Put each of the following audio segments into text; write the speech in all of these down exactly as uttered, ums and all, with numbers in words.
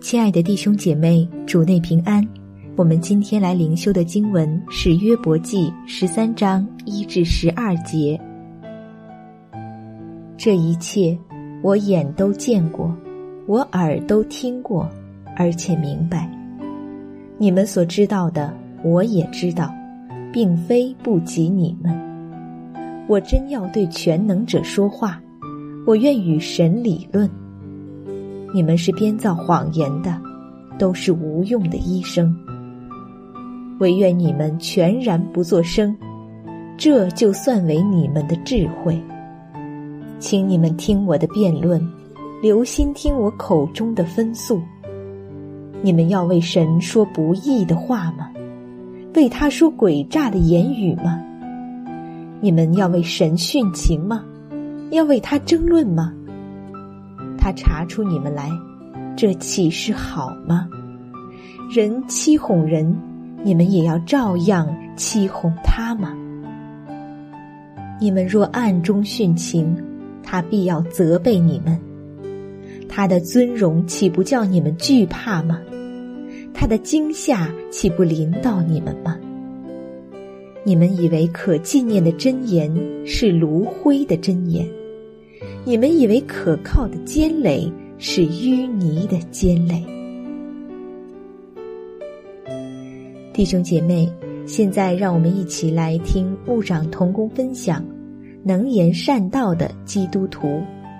亲爱的弟兄姐妹，主内平安。我们今天来灵修的经文是约伯记十三章一至十二节。这一切我眼都见过，我耳都听过，而且明白。你们所知道的我也知道，并非不及你们。我真要对全能者说话，我愿与神理论。你们是编造谎言的，都是无用的医生。唯愿你们全然不作声，这就算为你们的智慧。请你们听我的辩论，留心听我口中的分诉。你们要为神说不义的话吗？为他说诡诈的言语吗？你们要为神殉情吗？要为他争论吗？他查出你们来，这岂是好吗？人欺哄人，你们也要照样欺哄他吗？你们若暗中殉情，他必要责备你们。他的尊荣岂不叫你们惧怕吗？他的惊吓岂不临到你们吗？你们以为可纪念的真言是炉灰的真言，你们以为可靠的坚垒是淤泥的坚垒。弟兄姐妹，现在让我们一起来听牧长同工分享能言善道的基督徒。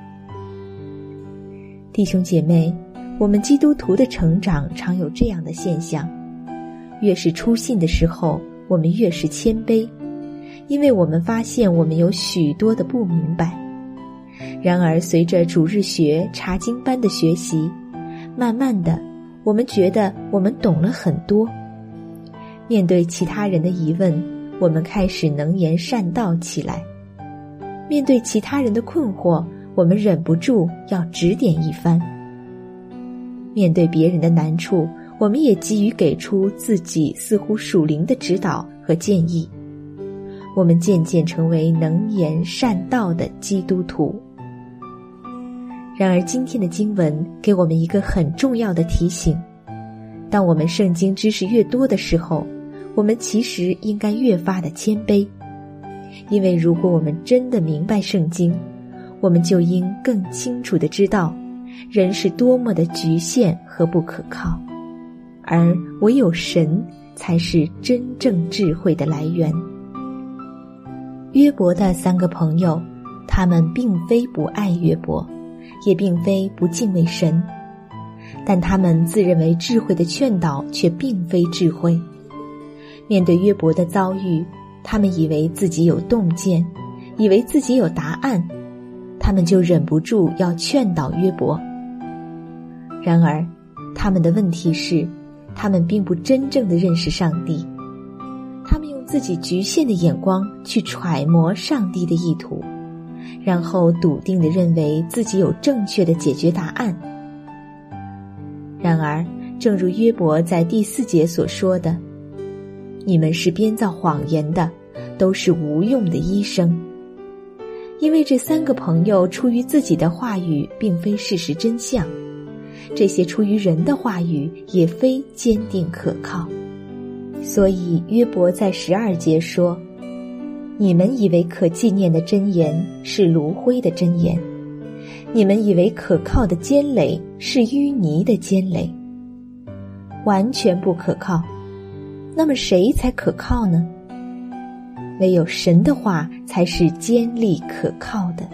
弟兄姐妹，我们基督徒的成长常有这样的现象，越是初信的时候，我们越是谦卑，因为我们发现我们有许多的不明白。然而随着主日学查经班的学习，慢慢的我们觉得我们懂了很多。面对其他人的疑问，我们开始能言善道起来。面对其他人的困惑，我们忍不住要指点一番。面对别人的难处，我们也急于给出自己似乎属灵的指导和建议。我们渐渐成为能言善道的基督徒。然而今天的经文给我们一个很重要的提醒，当我们圣经知识越多的时候，我们其实应该越发的谦卑。因为如果我们真的明白圣经，我们就应更清楚地知道人是多么的局限和不可靠，而唯有神才是真正智慧的来源。约伯的三个朋友，他们并非不爱约伯，也并非不敬畏神，但他们自认为智慧的劝导却并非智慧。面对约伯的遭遇，他们以为自己有洞见，以为自己有答案，他们就忍不住要劝导约伯。然而他们的问题是，他们并不真正地认识上帝，他们用自己局限的眼光去揣摩上帝的意图，然后笃定地认为自己有正确的解决答案。然而正如约伯在第四节所说的，你们是编造谎言的，都是无用的医生。因为这三个朋友出于自己的话语并非事实真相，这些出于人的话语也非坚定可靠。所以约伯在十二节说，你们以为可纪念的真言是炉灰的真言，你们以为可靠的坚垒是淤泥的坚垒，完全不可靠。那么谁才可靠呢？唯有神的话才是坚立可靠的。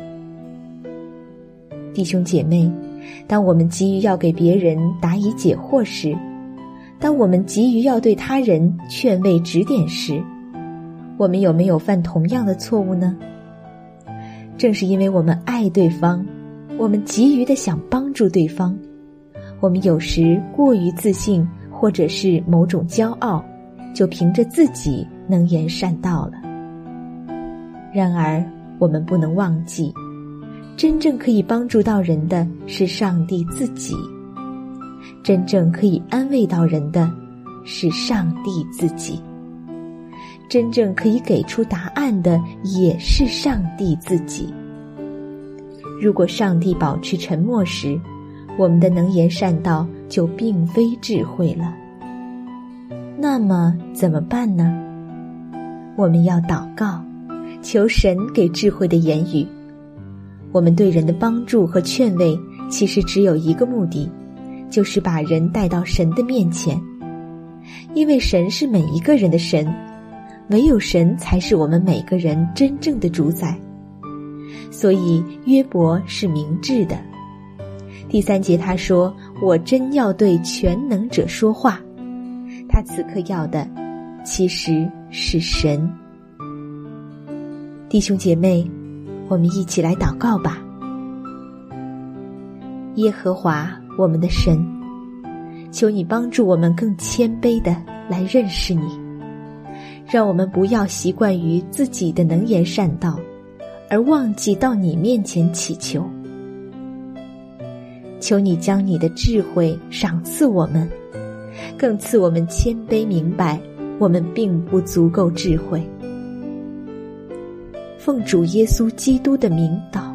弟兄姐妹，当我们急于要给别人答疑解惑时，当我们急于要对他人劝慰指点时，我们有没有犯同样的错误呢？正是因为我们爱对方，我们急于的想帮助对方，我们有时过于自信，或者是某种骄傲，就凭着自己能言善道了。然而我们不能忘记，真正可以帮助到人的是上帝自己，真正可以安慰到人的是上帝自己，真正可以给出答案的也是上帝自己。如果上帝保持沉默时，我们的能言善道就并非智慧了。那么怎么办呢？我们要祷告，求神给智慧的言语。我们对人的帮助和劝慰，其实只有一个目的，就是把人带到神的面前。因为神是每一个人的神，唯有神才是我们每个人真正的主宰。所以约伯是明智的。第三节他说，我真要对全能者说话。他此刻要的其实是神。弟兄姐妹，我们一起来祷告吧。耶和华我们的神，求你帮助我们更谦卑地来认识你，让我们不要习惯于自己的能言善道，而忘记到你面前祈求。求你将你的智慧赏赐我们，更赐我们谦卑明白我们并不足够智慧。奉主耶稣基督的名祷